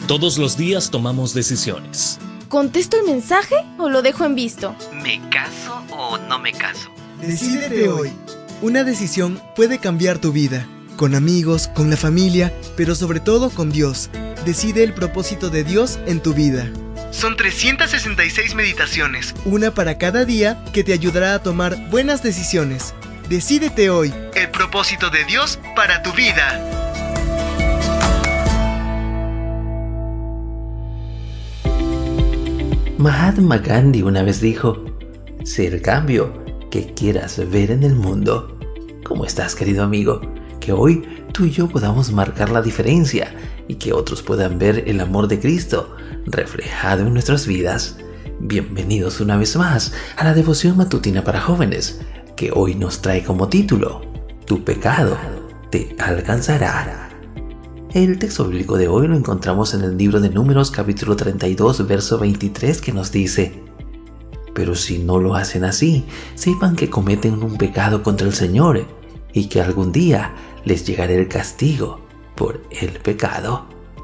Todos los días tomamos decisiones. ¿Contesto el mensaje o lo dejo en visto? ¿Me caso o no me caso? Decídete hoy. Una decisión puede cambiar tu vida. Con amigos, con la familia, pero sobre todo con Dios. Decide el propósito de Dios en tu vida. Son 366 meditaciones, una para cada día, que te ayudará a tomar buenas decisiones. Decídete hoy. El propósito de Dios para tu vida. Mahatma Gandhi una vez dijo: sé el cambio que quieras ver en el mundo. ¿Cómo estás, querido amigo? Que hoy tú y yo podamos marcar la diferencia y que otros puedan ver el amor de Cristo reflejado en nuestras vidas. Bienvenidos una vez más a la devoción matutina para jóvenes, que hoy nos trae como título: tu pecado te alcanzará. El texto bíblico de hoy lo encontramos en el libro de Números, capítulo 32, verso 23, que nos dice: pero si no lo hacen así, sepan que cometen un pecado contra el Señor y que algún día les llegará el castigo por el pecado.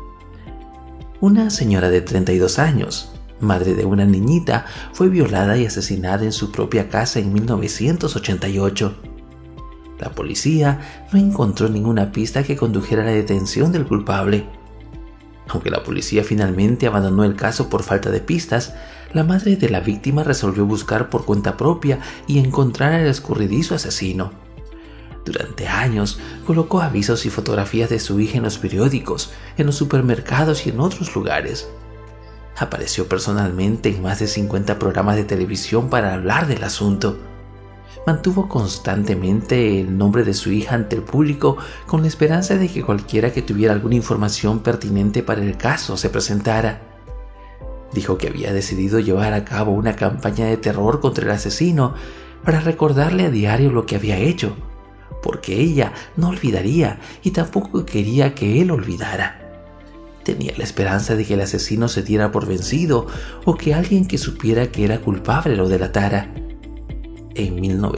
Una señora de 32 años, madre de una niñita, fue violada y asesinada en su propia casa en 1988. La policía no encontró ninguna pista que condujera a la detención del culpable. Aunque la policía finalmente abandonó el caso por falta de pistas, la madre de la víctima resolvió buscar por cuenta propia y encontrar al escurridizo asesino. Durante años colocó avisos y fotografías de su hija en los periódicos, en los supermercados y en otros lugares. Apareció personalmente en más de 50 programas de televisión para hablar del asunto. Mantuvo constantemente el nombre de su hija ante el público con la esperanza de que cualquiera que tuviera alguna información pertinente para el caso se presentara. Dijo que había decidido llevar a cabo una campaña de terror contra el asesino para recordarle a diario lo que había hecho, porque ella no olvidaría y tampoco quería que él olvidara. Tenía la esperanza de que el asesino se diera por vencido o que alguien que supiera que era culpable lo delatara. En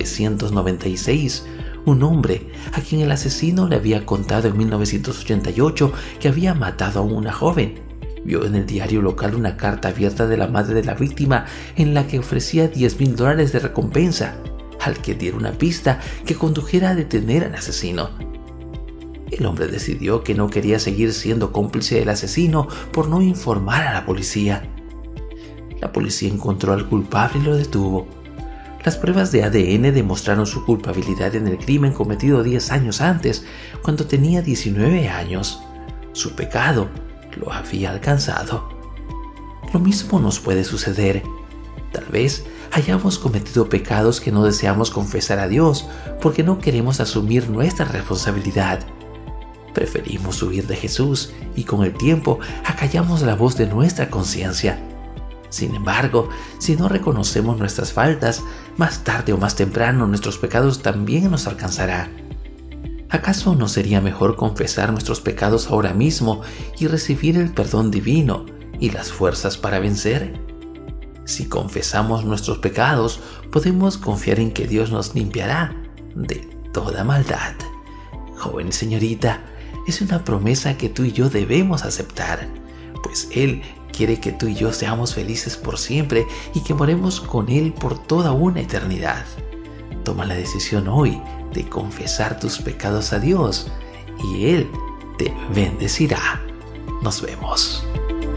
1996, un hombre a quien el asesino le había contado en 1988 que había matado a una joven, vio en el diario local una carta abierta de la madre de la víctima en la que ofrecía $10,000 de recompensa al que diera una pista que condujera a detener al asesino. El hombre decidió que no quería seguir siendo cómplice del asesino por no informar a la policía. La policía encontró al culpable y lo detuvo. Las pruebas de ADN demostraron su culpabilidad en el crimen cometido 10 años antes, cuando tenía 19 años. Su pecado lo había alcanzado. Lo mismo nos puede suceder. Tal vez hayamos cometido pecados que no deseamos confesar a Dios porque no queremos asumir nuestra responsabilidad. Preferimos huir de Jesús y con el tiempo acallamos la voz de nuestra conciencia. Sin embargo, si no reconocemos nuestras faltas, más tarde o más temprano nuestros pecados también nos alcanzarán. ¿Acaso no sería mejor confesar nuestros pecados ahora mismo y recibir el perdón divino y las fuerzas para vencer? Si confesamos nuestros pecados, podemos confiar en que Dios nos limpiará de toda maldad. Joven señorita, es una promesa que tú y yo debemos aceptar, pues Él quiere que tú y yo seamos felices por siempre y que moremos con Él por toda una eternidad. Toma la decisión hoy de confesar tus pecados a Dios y Él te bendecirá. Nos vemos.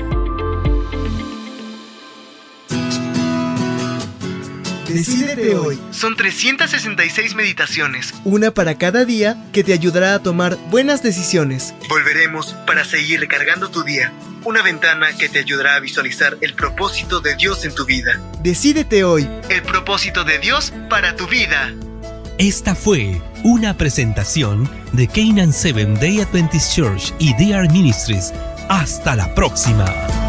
Decídete hoy. Son 366 meditaciones, una para cada día, que te ayudará a tomar buenas decisiones. Volveremos para seguir recargando tu día. Una ventana que te ayudará a visualizar el propósito de Dios en tu vida. Decídete hoy. El propósito de Dios para tu vida. Esta fue una presentación de Canaan Seventh Day Adventist Church y DR Ministries. Hasta la próxima.